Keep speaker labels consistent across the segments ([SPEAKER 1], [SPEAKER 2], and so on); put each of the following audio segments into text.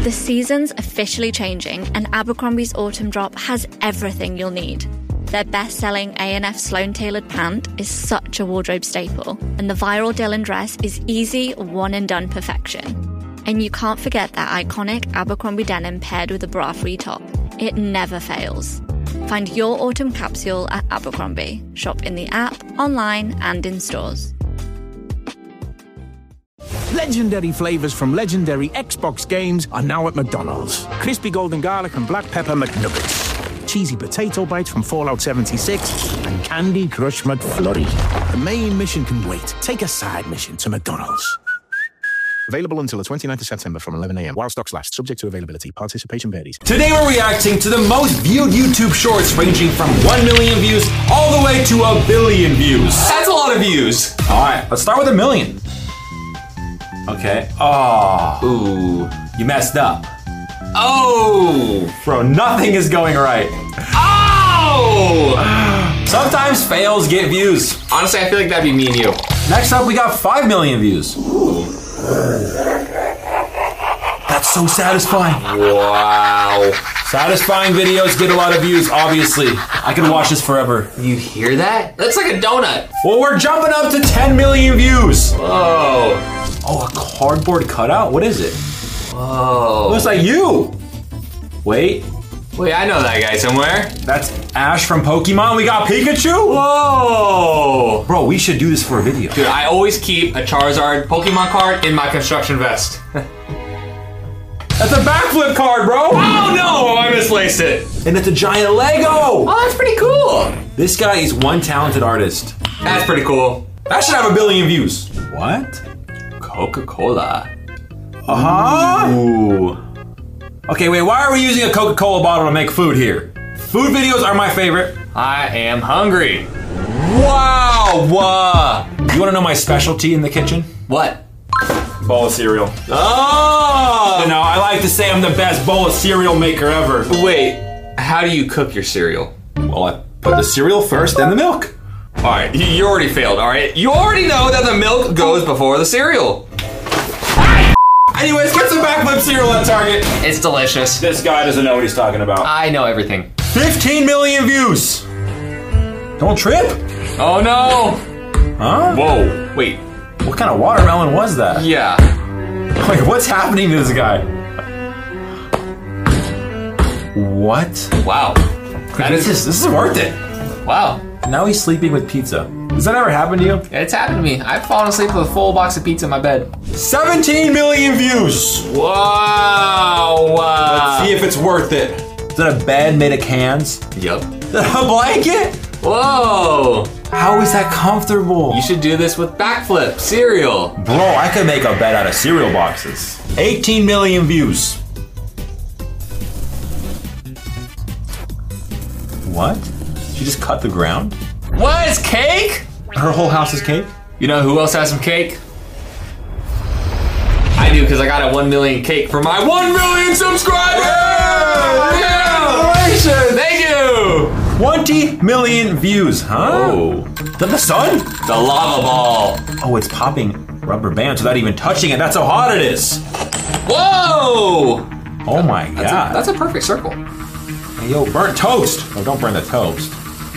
[SPEAKER 1] The season's officially changing, and Abercrombie's Autumn Drop has everything you'll need. Their best-selling A&F Sloan-tailored pant is such a wardrobe staple, and the viral Dylan dress is easy, one-and-done perfection. And you can't forget that iconic Abercrombie denim paired with a bra-free top. It never fails. Find your autumn capsule at Abercrombie. Shop in the app, online, and in stores.
[SPEAKER 2] Legendary flavours from legendary Xbox games are now at McDonald's. Crispy golden garlic and black pepper McNuggets. Cheesy potato bites from Fallout 76. And Candy Crush McFlurry. The main mission can wait. Take a side mission to McDonald's. Available until the 29th of September from 11 a.m. while stocks last. Subject to availability. Participation varies.
[SPEAKER 3] Today we're reacting to the most viewed YouTube shorts ranging from 1 million views all the way to 1 billion views. That's a lot of views. All right, let's start with 1 million. Okay. Oh. Ooh. You messed up. Oh. Bro, nothing is going right. Oh. Sometimes fails get views.
[SPEAKER 4] Honestly, I feel like that'd be me and you.
[SPEAKER 3] Next up, we got 5 million views. That's so satisfying.
[SPEAKER 4] Wow.
[SPEAKER 3] Satisfying videos get a lot of views, obviously. I could watch this forever.
[SPEAKER 4] You hear that? That's like a donut.
[SPEAKER 3] Well, we're jumping up to 10 million views.
[SPEAKER 4] Whoa.
[SPEAKER 3] Oh, a cardboard cutout? What is it?
[SPEAKER 4] Whoa.
[SPEAKER 3] Looks like you. Wait,
[SPEAKER 4] I know that guy somewhere.
[SPEAKER 3] that's Ash from Pokemon. We got Pikachu?
[SPEAKER 4] Whoa.
[SPEAKER 3] Bro, we should do this for a video.
[SPEAKER 4] Dude, I always keep a Charizard Pokemon card in my construction vest.
[SPEAKER 3] That's a backflip card, bro.
[SPEAKER 4] Oh no, I misplaced it.
[SPEAKER 3] And it's a giant Lego.
[SPEAKER 4] Oh, that's pretty cool.
[SPEAKER 3] This guy is one talented artist.
[SPEAKER 4] That's pretty cool.
[SPEAKER 3] That should have 1 billion views. What?
[SPEAKER 4] Coca-Cola.
[SPEAKER 3] Uh-huh. Ooh. Okay, wait, why are we using a Coca-Cola bottle to make food here? Food videos are my favorite.
[SPEAKER 4] I am hungry.
[SPEAKER 3] Wow. You wanna know my specialty in the kitchen?
[SPEAKER 4] What?
[SPEAKER 3] Bowl of cereal.
[SPEAKER 4] Oh!
[SPEAKER 3] You know, I like to say I'm the best bowl of cereal maker ever.
[SPEAKER 4] Wait, how do you cook your cereal?
[SPEAKER 3] Well, I put the cereal first, then the milk.
[SPEAKER 4] All right, you already failed, all right? You already know that the milk goes before the cereal.
[SPEAKER 3] Anyways, get some backflip cereal at Target.
[SPEAKER 4] It's delicious.
[SPEAKER 3] This guy doesn't know what he's talking about.
[SPEAKER 4] I know everything.
[SPEAKER 3] 15 million views. Don't trip.
[SPEAKER 4] Oh no!
[SPEAKER 3] Huh?
[SPEAKER 4] Whoa, wait.
[SPEAKER 3] What kind of watermelon was that?
[SPEAKER 4] Yeah.
[SPEAKER 3] Wait, what's happening to this guy? What?
[SPEAKER 4] Wow.
[SPEAKER 3] This is worth it.
[SPEAKER 4] Wow.
[SPEAKER 3] Now he's sleeping with pizza. Does that ever happen to you?
[SPEAKER 4] It's happened to me. I've fallen asleep with a full box of pizza in my bed.
[SPEAKER 3] 17 million views.
[SPEAKER 4] Wow.
[SPEAKER 3] Let's see if it's worth it. Is that a bed made of cans?
[SPEAKER 4] Yup.
[SPEAKER 3] Is that a blanket?
[SPEAKER 4] Whoa.
[SPEAKER 3] How is that comfortable?
[SPEAKER 4] You should do this with backflip cereal.
[SPEAKER 3] Bro, I could make a bed out of cereal boxes. 18 million views. What? She just cut the ground?
[SPEAKER 4] What is cake?
[SPEAKER 3] Her whole house is cake?
[SPEAKER 4] You know who else has some cake? I do, because I got a 1 million cake for my 1 million subscribers!
[SPEAKER 3] Congratulations!
[SPEAKER 4] Thank you!
[SPEAKER 3] 20 million views, huh?
[SPEAKER 4] Oh.
[SPEAKER 3] Is that the sun?
[SPEAKER 4] The lava ball.
[SPEAKER 3] Oh, it's popping rubber bands without even touching it. That's how hot it is.
[SPEAKER 4] Whoa!
[SPEAKER 3] Oh my god.
[SPEAKER 4] That's a perfect circle.
[SPEAKER 3] Hey, yo, burnt toast. Oh, don't burn the toast.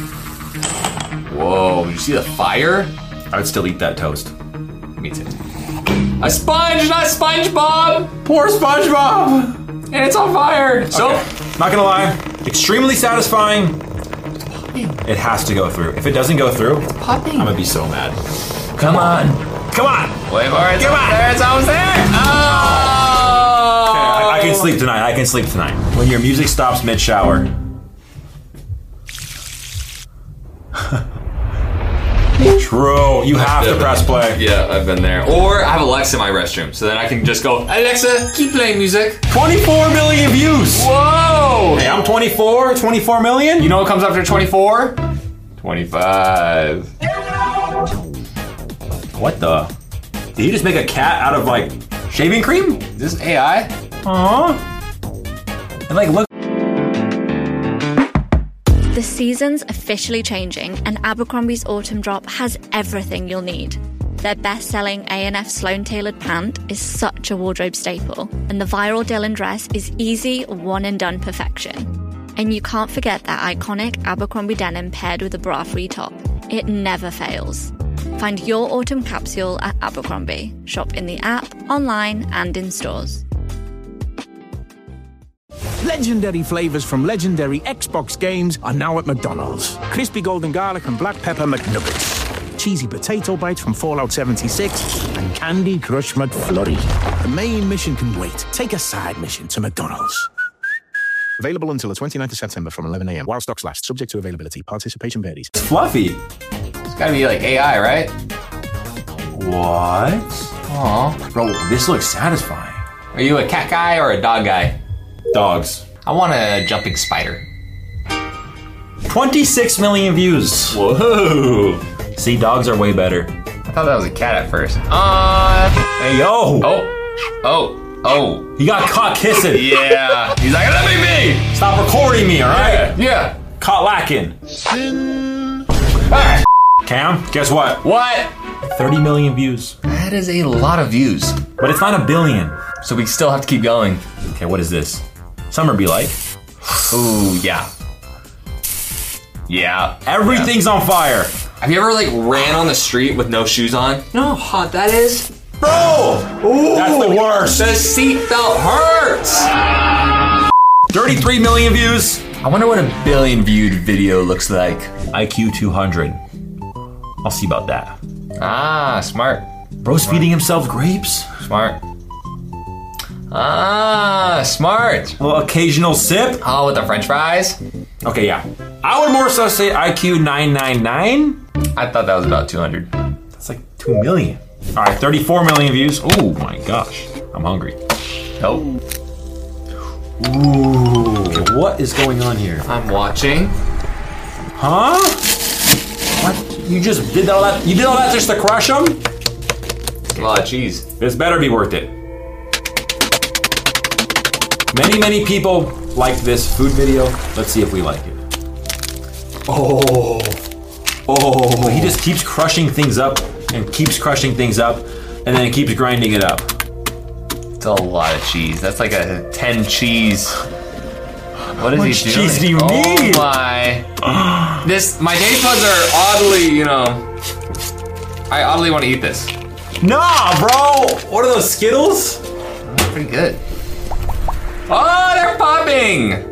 [SPEAKER 4] Whoa, you see the fire?
[SPEAKER 3] I would still eat that toast.
[SPEAKER 4] Me too. A sponge, not SpongeBob!
[SPEAKER 3] Poor SpongeBob!
[SPEAKER 4] And it's on fire. So,
[SPEAKER 3] not gonna lie, extremely satisfying. It has to go through. If it doesn't go through,
[SPEAKER 4] popping.
[SPEAKER 3] I'm gonna be so mad.
[SPEAKER 4] Come on.
[SPEAKER 3] Come on!
[SPEAKER 4] Wait for it. Come on. There, it's almost there. Oh!
[SPEAKER 3] Okay, I can sleep tonight. I can sleep tonight. When your music stops mid-shower. True. You have to press play.
[SPEAKER 4] Yeah, I've been there. Or I have Alexa in my restroom, so then I can just go, Alexa, keep playing music.
[SPEAKER 3] 24 million views.
[SPEAKER 4] Whoa!
[SPEAKER 3] Hey, I'm 24. 24 million?
[SPEAKER 4] You know what comes after 24? 25.
[SPEAKER 3] What the? Did you just make a cat out of like shaving cream?
[SPEAKER 4] Is this AI?
[SPEAKER 3] Aww. And like, look.
[SPEAKER 1] The season's officially changing, and Abercrombie's Autumn Drop has everything you'll need. Their best-selling A&F Sloan Tailored pant is such a wardrobe staple, and the viral Dylan dress is easy, one-and-done perfection. And you can't forget that iconic Abercrombie denim paired with a bra-free top. It never fails. Find your autumn capsule at Abercrombie. Shop in the app, online, and in stores.
[SPEAKER 2] Legendary flavours from legendary Xbox games are now at McDonald's. Crispy golden garlic and black pepper McNuggets. Cheesy potato bites from Fallout 76 and Candy Crush McFlurry. The main mission can wait. Take a side mission to McDonald's. Available until the 29th of September from 11 a.m. while stocks last. Subject to availability. Participation varies.
[SPEAKER 3] It's fluffy.
[SPEAKER 4] It's gotta be like AI, right?
[SPEAKER 3] What?
[SPEAKER 4] Aw.
[SPEAKER 3] Bro, this looks satisfying.
[SPEAKER 4] Are you a cat guy or a dog guy?
[SPEAKER 3] Dogs.
[SPEAKER 4] I want a jumping spider.
[SPEAKER 3] 26 million views.
[SPEAKER 4] Whoa.
[SPEAKER 3] See, dogs are way better.
[SPEAKER 4] I thought that was a cat at first.
[SPEAKER 3] Hey, yo.
[SPEAKER 4] Oh.
[SPEAKER 3] He got caught kissing.
[SPEAKER 4] Yeah. He's like, let me be.
[SPEAKER 3] Stop recording me, all right?
[SPEAKER 4] Yeah.
[SPEAKER 3] Caught lacking.
[SPEAKER 4] Alright.
[SPEAKER 3] Cam, guess what?
[SPEAKER 4] What?
[SPEAKER 3] 30 million views.
[SPEAKER 4] That is a lot of views.
[SPEAKER 3] But it's not a billion.
[SPEAKER 4] So we still have to keep going.
[SPEAKER 3] Okay, what is this? Summer be like.
[SPEAKER 4] Ooh, yeah. Yeah.
[SPEAKER 3] Everything's on fire.
[SPEAKER 4] Have you ever like ran on the street with no shoes on? You know how hot that is?
[SPEAKER 3] Bro! Ooh, that's the worst.
[SPEAKER 4] The seatbelt hurts!
[SPEAKER 3] 33 million views.
[SPEAKER 4] I wonder what a billion viewed video looks like.
[SPEAKER 3] IQ 200. I'll see about that.
[SPEAKER 4] Ah, smart.
[SPEAKER 3] Bro's feeding himself grapes.
[SPEAKER 4] Smart. Ah, smart.
[SPEAKER 3] Well, occasional sip.
[SPEAKER 4] Oh, with the french fries?
[SPEAKER 3] Okay, yeah. I would more so say IQ 999.
[SPEAKER 4] I thought that was about 200.
[SPEAKER 3] That's like 2 million. All right, 34 million views. Oh my gosh, I'm hungry.
[SPEAKER 4] Nope.
[SPEAKER 3] Ooh, what is going on here?
[SPEAKER 4] I'm watching.
[SPEAKER 3] Huh? What? You just did all that? You did all that just to crush them?
[SPEAKER 4] A lot of cheese.
[SPEAKER 3] This better be worth it. Many people like this food video. Let's see if we like it. Oh, he just keeps crushing things up and keeps crushing things up and then it keeps grinding it up.
[SPEAKER 4] It's a lot of cheese. That's like a 10 cheese. What is he doing?
[SPEAKER 3] How much cheese do you need?
[SPEAKER 4] Oh my. My taste buds are oddly, I oddly want to eat this.
[SPEAKER 3] Nah, bro. What are those Skittles?
[SPEAKER 4] Pretty good. Oh, they're popping.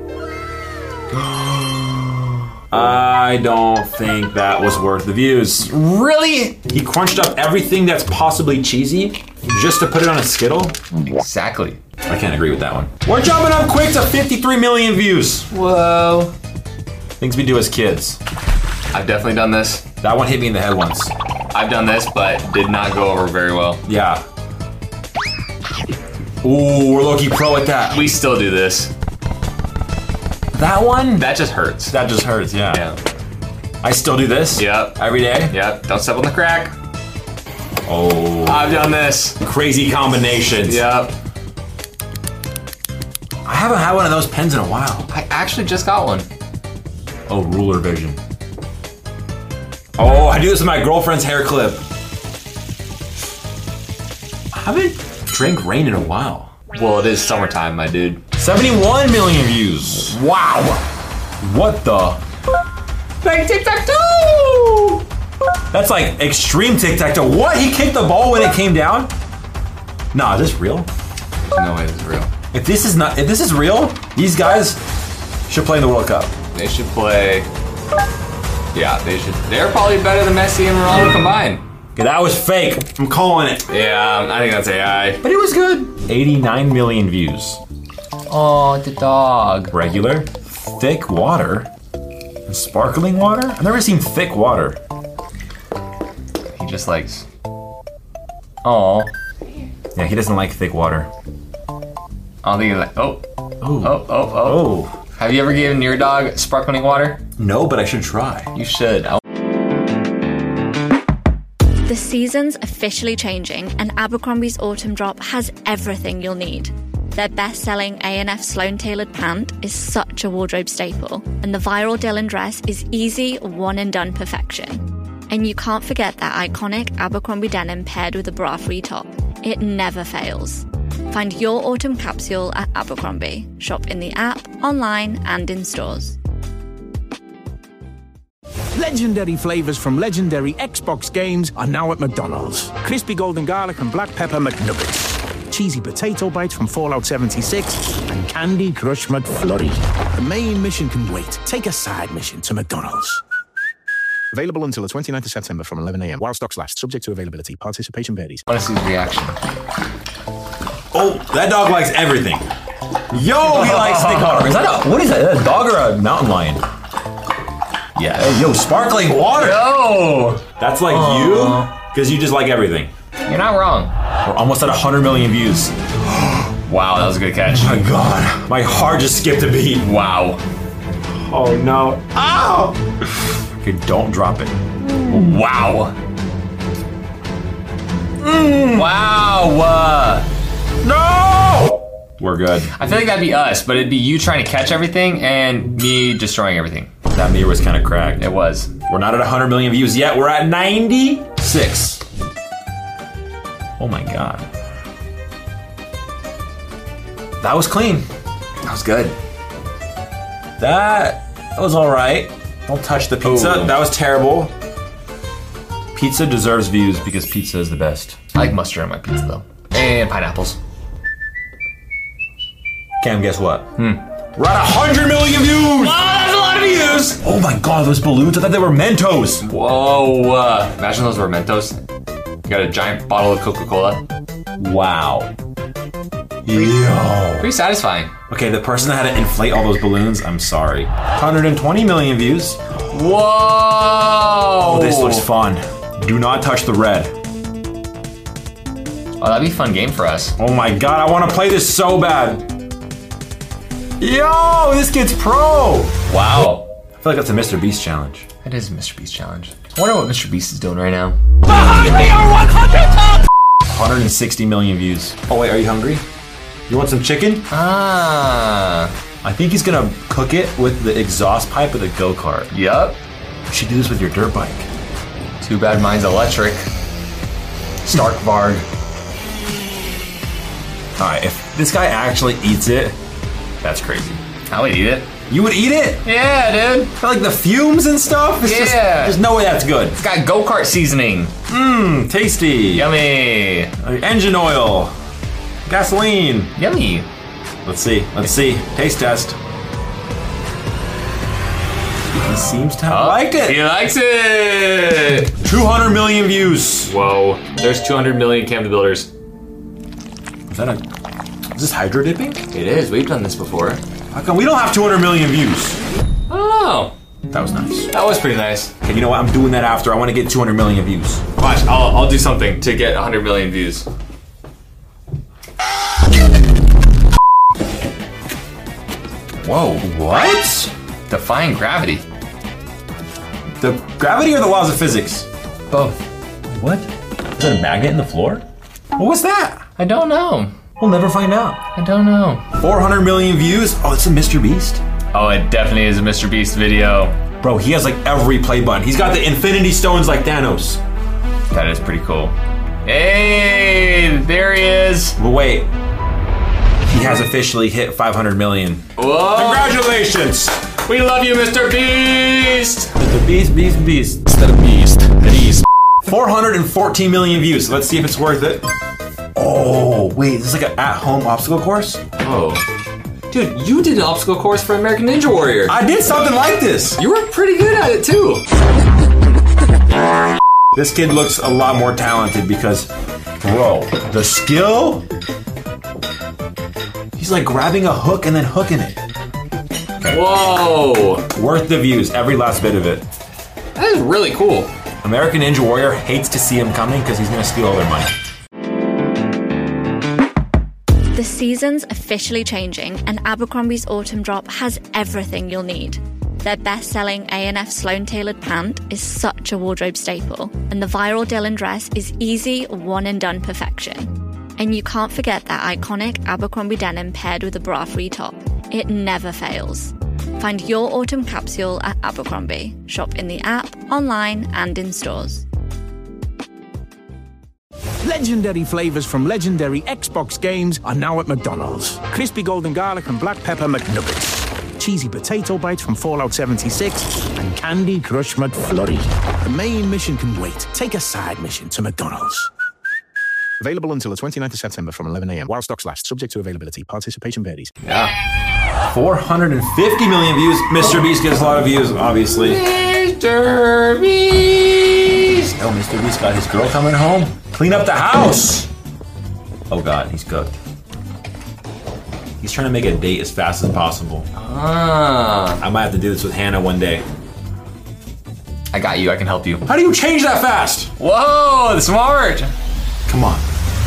[SPEAKER 3] I don't think that was worth the views.
[SPEAKER 4] Really?
[SPEAKER 3] He crunched up everything that's possibly cheesy just to put it on a Skittle?
[SPEAKER 4] Exactly.
[SPEAKER 3] I can't agree with that one. We're jumping up quick to 53 million views.
[SPEAKER 4] Whoa.
[SPEAKER 3] Things we do as kids.
[SPEAKER 4] I've definitely done this.
[SPEAKER 3] That one hit me in the head once.
[SPEAKER 4] I've done this, but did not go over very well.
[SPEAKER 3] Yeah. Ooh, we're low-key pro at that.
[SPEAKER 4] We still do this.
[SPEAKER 3] That one?
[SPEAKER 4] That just hurts.
[SPEAKER 3] That just hurts, yeah.
[SPEAKER 4] Yeah.
[SPEAKER 3] I still do this?
[SPEAKER 4] Yep.
[SPEAKER 3] Every day?
[SPEAKER 4] Yep. Don't step on the crack.
[SPEAKER 3] Oh.
[SPEAKER 4] I've done this.
[SPEAKER 3] Crazy combinations.
[SPEAKER 4] Yep.
[SPEAKER 3] I haven't had one of those pens in a while.
[SPEAKER 4] I actually just got one.
[SPEAKER 3] Oh, ruler vision. Oh, I do this with my girlfriend's hair clip. I haven't drank rain in a while.
[SPEAKER 4] Well, it is summertime, my dude.
[SPEAKER 3] 71 million views. Wow. What the?
[SPEAKER 4] Big tic-tac-toe!
[SPEAKER 3] That's like extreme tic-tac-toe. What? He kicked the ball when it came down? Nah, is this real?
[SPEAKER 4] There's no way this is real.
[SPEAKER 3] If this is real, these guys should play in the World Cup.
[SPEAKER 4] They should play. Yeah, they should. They're probably better than Messi and Ronaldo combined.
[SPEAKER 3] Okay, that was fake. I'm calling it.
[SPEAKER 4] Yeah, I think that's AI.
[SPEAKER 3] But it was good. 89 million views.
[SPEAKER 4] Oh, the dog.
[SPEAKER 3] Regular, thick water, and sparkling water? I've never seen thick water.
[SPEAKER 4] He just likes. Oh.
[SPEAKER 3] Yeah, he doesn't like thick water.
[SPEAKER 4] I don't think he's like. Oh.
[SPEAKER 3] Oh.
[SPEAKER 4] Have you ever given your dog sparkling water?
[SPEAKER 3] No, but I should try.
[SPEAKER 4] You should.
[SPEAKER 1] The season's officially changing, and Abercrombie's autumn drop has everything you'll need. Their best-selling A&F Sloan Tailored pant is such a wardrobe staple, and the viral Dylan dress is easy, one-and-done perfection. And you can't forget that iconic Abercrombie denim paired with a bra-free top. It never fails. Find your autumn capsule at Abercrombie. Shop in the app, online, and in stores.
[SPEAKER 2] Legendary flavours from legendary Xbox games are now at McDonald's. Crispy golden garlic and black pepper McNuggets. Cheesy potato bites from Fallout 76. And Candy Crush McFlurry. The main mission can wait. Take a side mission to McDonald's. Available until the 29th of September from 11 a.m. while stocks last. Subject to availability. Participation varies.
[SPEAKER 4] I want to see his reaction.
[SPEAKER 3] Oh, that dog likes everything. Yo, he likes stick honor. What is that? A dog or a mountain lion? Yeah. Hey, yo, sparkling water.
[SPEAKER 4] Yo!
[SPEAKER 3] That's like you? Because you just like everything.
[SPEAKER 4] You're not wrong.
[SPEAKER 3] We're almost at 100 million views.
[SPEAKER 4] Wow, that was a good catch.
[SPEAKER 3] Oh my god. My heart just skipped a beat.
[SPEAKER 4] Wow.
[SPEAKER 3] Oh no. Ow! Okay, don't drop it.
[SPEAKER 4] Wow. Wow.
[SPEAKER 3] No! We're good.
[SPEAKER 4] I feel like that'd be us, but it'd be you trying to catch everything and me destroying everything.
[SPEAKER 3] That mirror was kind of cracked.
[SPEAKER 4] It was.
[SPEAKER 3] We're not at 100 million views yet. We're at 96. Oh my god. That was clean.
[SPEAKER 4] That was good.
[SPEAKER 3] That was all right. Don't touch the pizza.
[SPEAKER 4] Ooh.
[SPEAKER 3] That was terrible. Pizza deserves views because pizza is the best.
[SPEAKER 4] I like mustard on my pizza though. And pineapples.
[SPEAKER 3] Cam, guess what? We're at 100 million views!
[SPEAKER 4] Oh, that's a lot of views!
[SPEAKER 3] Oh my god, those balloons, I thought they were Mentos.
[SPEAKER 4] Whoa. Imagine those were Mentos. You got a giant bottle of Coca-Cola.
[SPEAKER 3] Wow. Yo.
[SPEAKER 4] Pretty satisfying.
[SPEAKER 3] Okay, the person that had to inflate all those balloons, I'm sorry. 120 million views.
[SPEAKER 4] Whoa!
[SPEAKER 3] Oh, this looks fun. Do not touch the red.
[SPEAKER 4] Oh, that'd be a fun game for us.
[SPEAKER 3] Oh my god, I want to play this so bad. Yo, this kid's pro.
[SPEAKER 4] Wow.
[SPEAKER 3] I feel like that's a Mr. Beast challenge.
[SPEAKER 4] It is a Mr. Beast challenge. I wonder what Mr. Beast is doing right now.
[SPEAKER 3] Behind me are 160 million views. Oh wait, are you hungry? You want some chicken?
[SPEAKER 4] Ah.
[SPEAKER 3] I think he's gonna cook it with the exhaust pipe of the go-kart.
[SPEAKER 4] Yup.
[SPEAKER 3] You should do this with your dirt bike.
[SPEAKER 4] Too bad mine's electric. Starkvarg.
[SPEAKER 3] Alright, if this guy actually eats it, that's crazy.
[SPEAKER 4] I would eat it.
[SPEAKER 3] You would eat it?
[SPEAKER 4] Yeah, dude.
[SPEAKER 3] For like the fumes and stuff? It's just, there's no way that's good.
[SPEAKER 4] It's got go-kart seasoning.
[SPEAKER 3] Mmm, tasty.
[SPEAKER 4] Yummy.
[SPEAKER 3] Engine oil. Gasoline.
[SPEAKER 4] Yummy.
[SPEAKER 3] Let's see. Taste test. He seems to have liked it.
[SPEAKER 4] He likes it.
[SPEAKER 3] 200 million views.
[SPEAKER 4] Whoa. There's 200 million Cam the Builders.
[SPEAKER 3] Is this hydro dipping?
[SPEAKER 4] It is. We've done this before.
[SPEAKER 3] How come we don't have 200 million views?
[SPEAKER 4] I don't know.
[SPEAKER 3] That was nice.
[SPEAKER 4] That was pretty nice.
[SPEAKER 3] Okay, you know what? I'm doing that after. I want to get 200 million views.
[SPEAKER 4] Watch, I'll do something to get 100 million views.
[SPEAKER 3] Whoa, what?
[SPEAKER 4] Defying gravity.
[SPEAKER 3] The gravity or the laws of physics?
[SPEAKER 4] Both.
[SPEAKER 3] What? Is that a magnet in the floor? What was that?
[SPEAKER 4] I don't know.
[SPEAKER 3] We'll never find out.
[SPEAKER 4] I don't know. 400
[SPEAKER 3] million views? Oh, it's a Mr. Beast?
[SPEAKER 4] Oh, it definitely is a Mr. Beast video.
[SPEAKER 3] Bro, he has like every play button. He's got the Infinity Stones like Thanos.
[SPEAKER 4] That is pretty cool. Hey, there he is.
[SPEAKER 3] But wait. He has officially hit 500 million.
[SPEAKER 4] Whoa.
[SPEAKER 3] Congratulations.
[SPEAKER 4] We love you, Mr. Beast.
[SPEAKER 3] Mr. Beast.
[SPEAKER 4] Mr. Beast.
[SPEAKER 3] 414 million views. Let's see if it's worth it. Oh, wait, this is like an at-home obstacle course?
[SPEAKER 4] Oh. Dude, you did an obstacle course for American Ninja Warrior.
[SPEAKER 3] I did something like this.
[SPEAKER 4] You were pretty good at it, too.
[SPEAKER 3] This kid looks a lot more talented because, bro, the skill? He's like grabbing a hook and then hooking it. Okay.
[SPEAKER 4] Whoa.
[SPEAKER 3] Worth the views, every last bit of it.
[SPEAKER 4] That is really cool.
[SPEAKER 3] American Ninja Warrior hates to see him coming because he's going to steal all their money.
[SPEAKER 1] The season's officially changing, and Abercrombie's autumn drop has everything you'll need. Their best-selling A&F Sloan Tailored pant is such a wardrobe staple, and the viral Dylan dress is easy, one-and-done perfection. And you can't forget that iconic Abercrombie denim paired with a bra-free top. It never fails. Find your autumn capsule at Abercrombie. Shop in the app, online, and in stores.
[SPEAKER 2] Legendary flavours from legendary Xbox games are now at McDonald's. Crispy golden garlic and black pepper McNuggets. Cheesy potato bites from Fallout 76. And Candy Crush McFlurry. The main mission can wait. Take a side mission to McDonald's. Available until the 29th of September from 11 a.m. while stocks last. Subject to availability. Participation varies.
[SPEAKER 3] Yeah. 450 million views. Mr. Beast gets a lot of views, obviously. Mr. Beast! Oh, Mr. Beast got his girl coming home. Clean up the house! Oh god, he's cooked. He's trying to make a date as fast as possible. I might have to do this with Hannah one day.
[SPEAKER 4] I got you, I can help you.
[SPEAKER 3] How do you change that fast?
[SPEAKER 4] Whoa, smart!
[SPEAKER 3] Come on.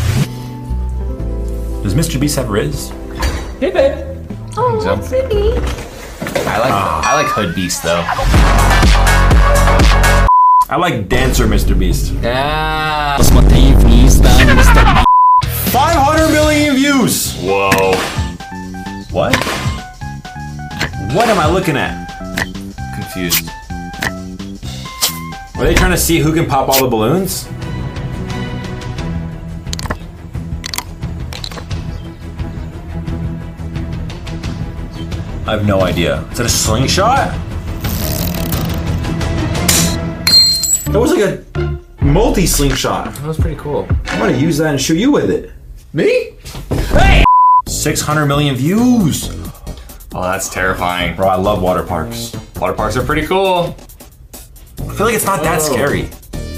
[SPEAKER 3] Does Mr. Beast have Riz?
[SPEAKER 4] Hey, babe.
[SPEAKER 1] Oh,
[SPEAKER 4] so.
[SPEAKER 1] pretty.
[SPEAKER 4] I like Hood Beast though.
[SPEAKER 3] I like Dancer Mr. Beast.
[SPEAKER 4] Yeah.
[SPEAKER 3] 500 million views!
[SPEAKER 4] Whoa.
[SPEAKER 3] What? What am I looking at?
[SPEAKER 4] Confused.
[SPEAKER 3] Are they trying to see who can pop all the balloons? I have no idea. Is that a slingshot? That was like a multi-slingshot.
[SPEAKER 4] That was pretty cool.
[SPEAKER 3] I'm gonna use that and shoot you with it.
[SPEAKER 4] Me? Hey!
[SPEAKER 3] 600 million views!
[SPEAKER 4] Oh, that's terrifying.
[SPEAKER 3] Bro, I love water parks.
[SPEAKER 4] Water parks are pretty cool.
[SPEAKER 3] I feel like it's not that scary.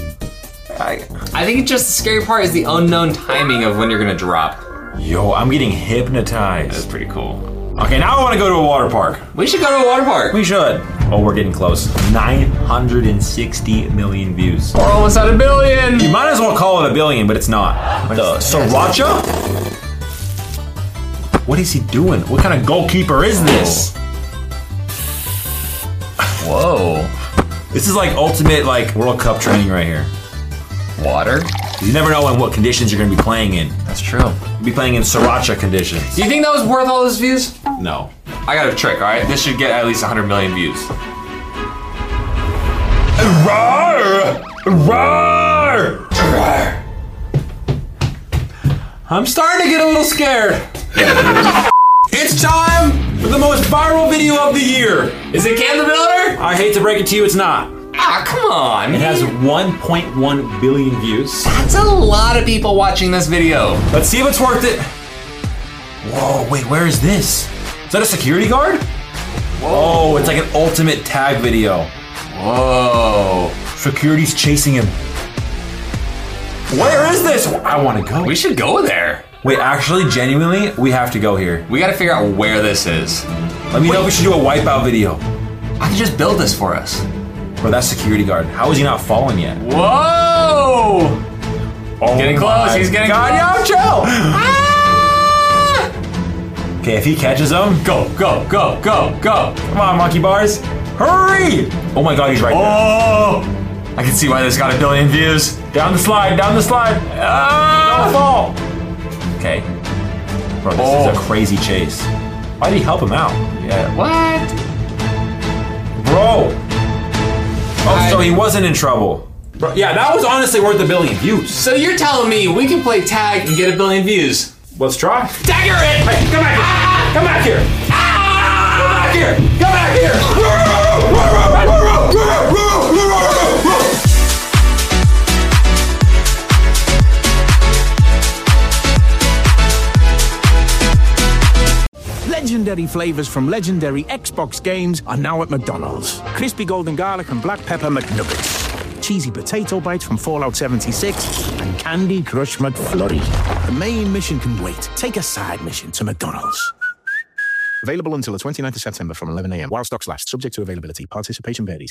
[SPEAKER 4] I think just the scary part is the unknown timing of when you're gonna drop.
[SPEAKER 3] Yo, I'm getting hypnotized.
[SPEAKER 4] That's pretty cool.
[SPEAKER 3] Okay, now I want to go to a water park.
[SPEAKER 4] We should go to a water park.
[SPEAKER 3] We should. Oh, we're getting close. 960 million views.
[SPEAKER 4] We're almost at 1 billion.
[SPEAKER 3] You might as well call it 1 billion, but it's not. The Sriracha? What is he doing? What kind of goalkeeper is this?
[SPEAKER 4] Whoa.
[SPEAKER 3] This is like ultimate like World Cup training right here.
[SPEAKER 4] Water?
[SPEAKER 3] You never know in what conditions you're going to be playing in.
[SPEAKER 4] That's true.
[SPEAKER 3] You'll be playing in Sriracha conditions.
[SPEAKER 4] Do you think that was worth all those views?
[SPEAKER 3] No.
[SPEAKER 4] I got a trick, all right? This should get at least 100 million views.
[SPEAKER 3] Roar! Roar! Roar! I'm starting to get a little scared. It's time for the most viral video of the year.
[SPEAKER 4] Is it Cam the Builder?
[SPEAKER 3] I hate to break it to you, it's not.
[SPEAKER 4] Ah, come on.
[SPEAKER 3] It has 1.1 billion views.
[SPEAKER 4] That's a lot of people watching this video.
[SPEAKER 3] Let's see if it's worth it. Whoa, wait, where is this? Is that a security guard? Whoa, it's like an ultimate tag video.
[SPEAKER 4] Whoa.
[SPEAKER 3] Security's chasing him. Where is this? I want to go.
[SPEAKER 4] We should go there.
[SPEAKER 3] Wait, actually, genuinely, we have to go here.
[SPEAKER 4] We gotta figure out where this is.
[SPEAKER 3] Let me know if we should do a wipeout video.
[SPEAKER 4] I can just build this for us.
[SPEAKER 3] Bro, that's security guard. How is he not falling yet?
[SPEAKER 4] Whoa!
[SPEAKER 3] Oh,
[SPEAKER 4] getting close, he's getting close.
[SPEAKER 3] Yo, chill! Ah! Okay, if he catches him,
[SPEAKER 4] go, go, go, go, go.
[SPEAKER 3] Come on, monkey bars. Hurry! Oh my god, he's right there.
[SPEAKER 4] Oh! I can see why this got 1 billion views.
[SPEAKER 3] Down the slide, down the slide.
[SPEAKER 4] Ah!
[SPEAKER 3] Don't fall. Okay. Bro, this is a crazy chase. Why did he help him out?
[SPEAKER 4] Yeah. What?
[SPEAKER 3] Bro! Oh, so he wasn't in trouble. Bro, yeah, that was honestly worth 1 billion views.
[SPEAKER 4] So you're telling me we can play tag and get 1 billion views?
[SPEAKER 3] Let's try.
[SPEAKER 4] Tag, you're in!
[SPEAKER 3] Hey, come back here! Ah! Come back here! Ah! Come back here! Come back here!
[SPEAKER 2] Legendary flavours from legendary Xbox games are now at McDonald's. Crispy golden garlic and black pepper McNuggets. Cheesy potato bites from Fallout 76. And Candy Crush McFlurry. The main mission can wait. Take a side mission to McDonald's. Available until the 29th of September from 11 a.m. while stocks last. Subject to availability. Participation varies.